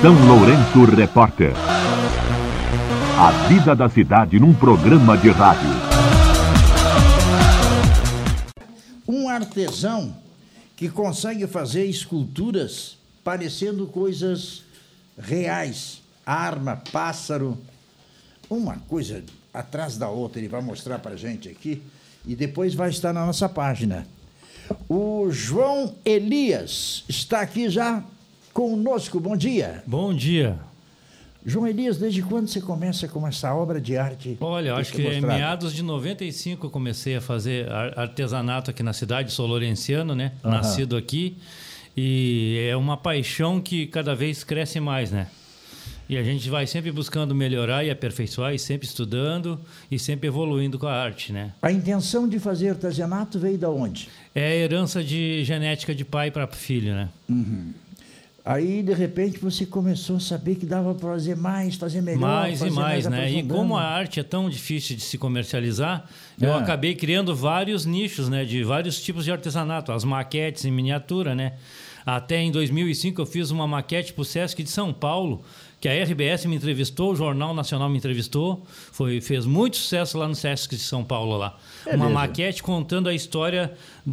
São Lourenço Repórter. A vida da cidade num programa de rádio. Um artesão que consegue fazer esculturas parecendo coisas reais. Arma, pássaro, uma coisa atrás da outra. Ele vai mostrar para a gente aqui e depois vai estar na nossa página. O João Elias está aqui já conosco. Bom dia. Bom dia. João Elias, desde quando você começa com essa obra de arte? Olha, eu acho que em meados de 95 eu comecei a fazer artesanato aqui na cidade, sou lourenciano, né? Uhum. Nascido aqui. E é uma paixão que cada vez cresce mais, né? E a gente vai sempre buscando melhorar e aperfeiçoar, e sempre estudando e sempre evoluindo com a arte, né? A intenção de fazer artesanato veio de onde? É a herança de genética de pai para filho, né? Uhum. Aí, de repente, você começou a saber que dava para fazer mais, fazer melhor. Mais fazer e mais, né? E como a aprofundando. arte é tão difícil de se comercializar, eu acabei criando vários nichos, né? De vários tipos de artesanato. As maquetes em miniatura, né? Até em 2005 eu fiz uma maquete para o Sesc de São Paulo, que a RBS me entrevistou, o Jornal Nacional me entrevistou, fez muito sucesso lá no Sesc de São Paulo lá. Uma maquete contando a história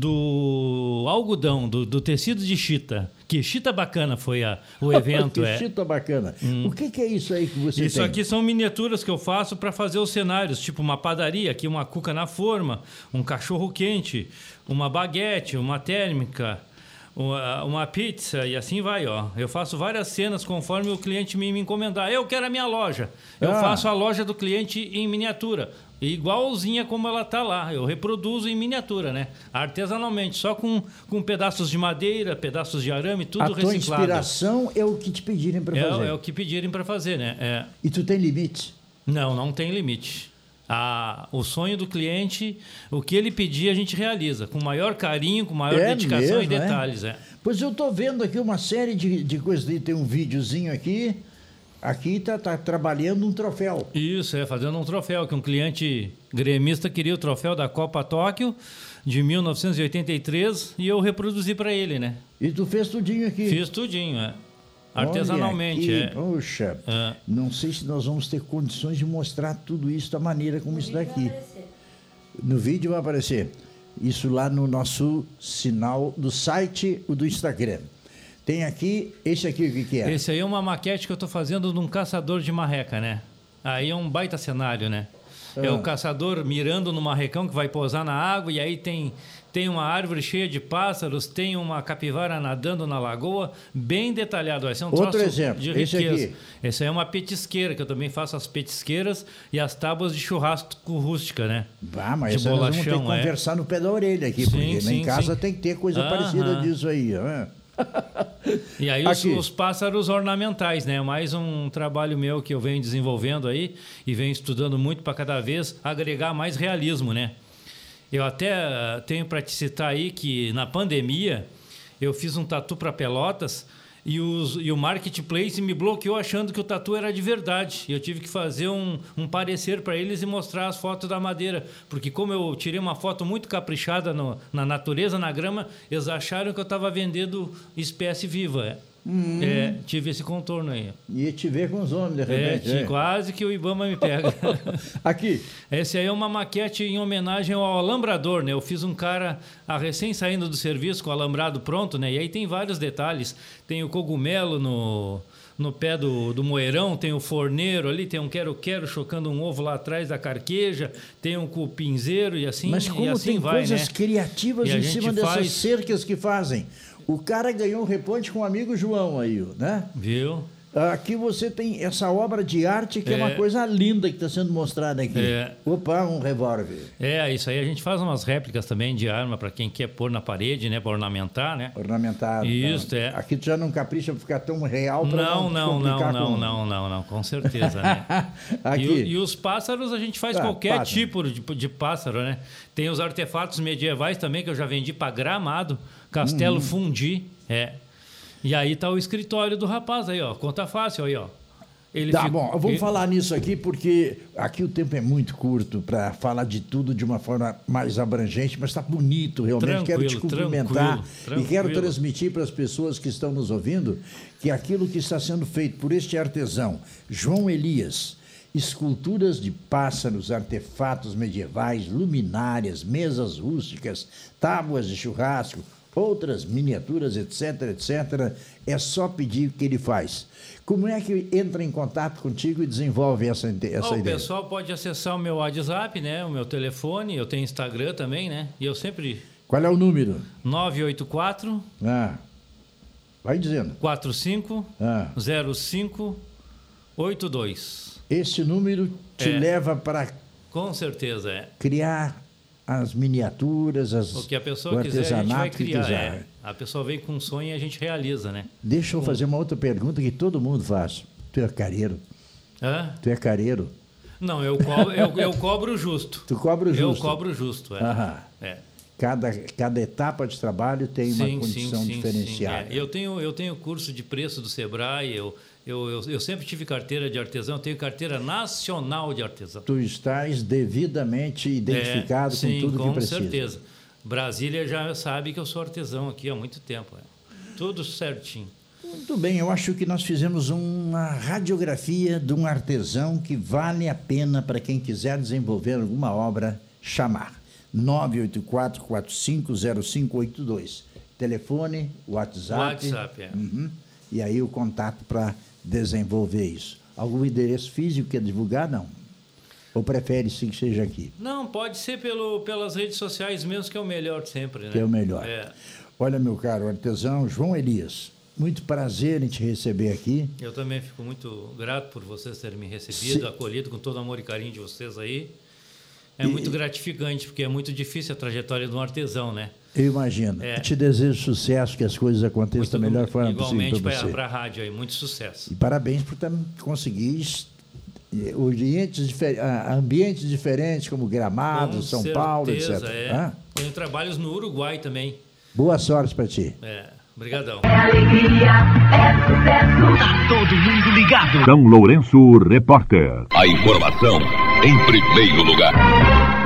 do algodão, do tecido de chita. Que chita bacana foi o evento. Que chita bacana. O que é isso aí que você Isso tem? aqui são miniaturas que eu faço para fazer os cenários, tipo uma padaria, aqui uma cuca na forma, um cachorro quente, uma baguete, uma térmica, uma pizza e assim vai, ó. Eu faço várias cenas conforme o cliente me encomendar. Eu quero a minha loja. Eu faço a loja do cliente em miniatura. Igualzinha como ela tá lá. Eu reproduzo em miniatura, né? Artesanalmente, só com pedaços de madeira, pedaços de arame, tudo reciclado. A tua inspiração é o que te pedirem para fazer. É o que pedirem para fazer, né? E tu tem limite? Não tem limite. O sonho do cliente, o que ele pedir, a gente realiza. Com maior carinho, com maior dedicação mesmo, e detalhes. Pois eu estou vendo aqui uma série de coisas. Tem um videozinho aqui. Aqui tá trabalhando um troféu. Isso, fazendo um troféu, que um cliente gremista queria o troféu da Copa Tóquio de 1983 e eu reproduzi para ele, né? E tu fez tudinho aqui? Fiz tudinho, artesanalmente. Poxa, não sei se nós vamos ter condições de mostrar tudo isso da maneira como isso daqui. No vídeo vai aparecer. Isso lá no nosso sinal do site do Instagram. Tem aqui, esse aqui o que é? Esse aí é uma maquete que eu estou fazendo de um caçador de marreca, né? Aí é um baita cenário, né? É o caçador mirando no marrecão que vai pousar na água e aí tem uma árvore cheia de pássaros, tem uma capivara nadando na lagoa, bem detalhado. Esse é um outro troço exemplo, de esse riqueza. aqui. Esse aí é uma petisqueira, que eu também faço as petisqueiras e as tábuas de churrasco rústica, né? Mas de nós vamos ter que bolachão, conversar no pé da orelha aqui, porque lá em casa tem que ter coisa parecida disso aí, E aí os pássaros ornamentais, né? Mais um trabalho meu que eu venho desenvolvendo aí e venho estudando muito para cada vez agregar mais realismo, né? Eu até tenho para te citar aí que na pandemia eu fiz um tatu para Pelotas e o Marketplace me bloqueou achando que o tatu era de verdade. E eu tive que fazer um parecer para eles e mostrar as fotos da madeira. Porque como eu tirei uma foto muito caprichada na natureza, na grama, eles acharam que eu estava vendendo espécie viva. Tive esse contorno aí. E te ver com os homens, de repente. Quase que o Ibama me pega. Aqui. Esse aí é uma maquete em homenagem ao alambrador, né? Eu fiz um cara recém saindo do serviço com o alambrado pronto, né? E aí tem vários detalhes. Tem o cogumelo no pé do moeirão, tem o forneiro ali, tem um quero-quero chocando um ovo lá atrás da carqueja, tem um cupinzeiro e assim vai, né? Mas como tem coisas criativas em cima dessas cercas que fazem. O cara ganhou um reponte com o amigo João aí, né? Viu? Aqui você tem essa obra de arte que é uma coisa linda que está sendo mostrada aqui. Opa, um revólver. Isso aí a gente faz umas réplicas também de arma para quem quer pôr na parede, né? Para ornamentar, né? Ornamentado. Isso, Aqui tu já não capricha para ficar tão real para não, com certeza, né? Aqui. E os pássaros a gente faz qualquer tipo de pássaro, né? Tem os artefatos medievais também que eu já vendi para Gramado, Castelo Fundi, E aí tá o escritório do rapaz aí, ó. Conta fácil aí, ó. Bom, vamos falar nisso aqui, porque aqui o tempo é muito curto para falar de tudo de uma forma mais abrangente, mas está bonito, realmente. Quero te cumprimentar e quero transmitir para as pessoas que estão nos ouvindo que aquilo que está sendo feito por este artesão, João Elias, esculturas de pássaros, artefatos medievais, luminárias, mesas rústicas, tábuas de churrasco, outras miniaturas, etc., etc., é só pedir o que ele faz. Como é que entra em contato contigo e desenvolve essa ideia? O pessoal pode acessar o meu WhatsApp, né? O meu telefone, eu tenho Instagram também, né? E eu sempre... Qual é o número? 984... Vai dizendo. 450582. Esse número te leva para... Com certeza, criar as miniaturas, o que a pessoa quiser, a gente vai criar. A pessoa vem com um sonho e a gente realiza, né? Deixa eu fazer uma outra pergunta que todo mundo faz. Tu é careiro? Tu é careiro? Não, eu cobro justo. Tu cobra o justo? Eu cobro justo, Cada etapa de trabalho tem uma condição diferenciada. Eu tenho curso de preço do Sebrae, eu sempre tive carteira de artesão, eu tenho carteira nacional de artesão. Tu estás devidamente identificado com tudo que precisa. Com certeza. Brasília já sabe que eu sou artesão aqui há muito tempo. Tudo certinho. Muito bem, eu acho que nós fizemos uma radiografia de um artesão que vale a pena para quem quiser desenvolver alguma obra chamar. 984-450582. Telefone, WhatsApp. E aí o contato para desenvolver isso. Algum endereço físico que é divulgar? Não. Ou prefere sim que seja aqui? Não, pode ser pelas redes sociais mesmo, que é o melhor sempre, né? Que é o melhor. Olha, meu caro artesão João Elias, muito prazer em te receber aqui. Eu também fico muito grato por vocês terem me recebido, acolhido com todo o amor e carinho de vocês aí. É muito gratificante, porque é muito difícil a trajetória de um artesão, né? Eu imagino. Te desejo sucesso, que as coisas aconteçam da melhor forma possível para você. Igualmente para a rádio aí, muito sucesso. E parabéns por conseguir ambientes diferentes, como Gramado, São Paulo, etc. Tenho trabalhos no Uruguai também. Boa sorte para ti. Obrigadão. É alegria, é sucesso. Tá todo mundo ligado. São Lourenço, repórter. A informação em primeiro lugar.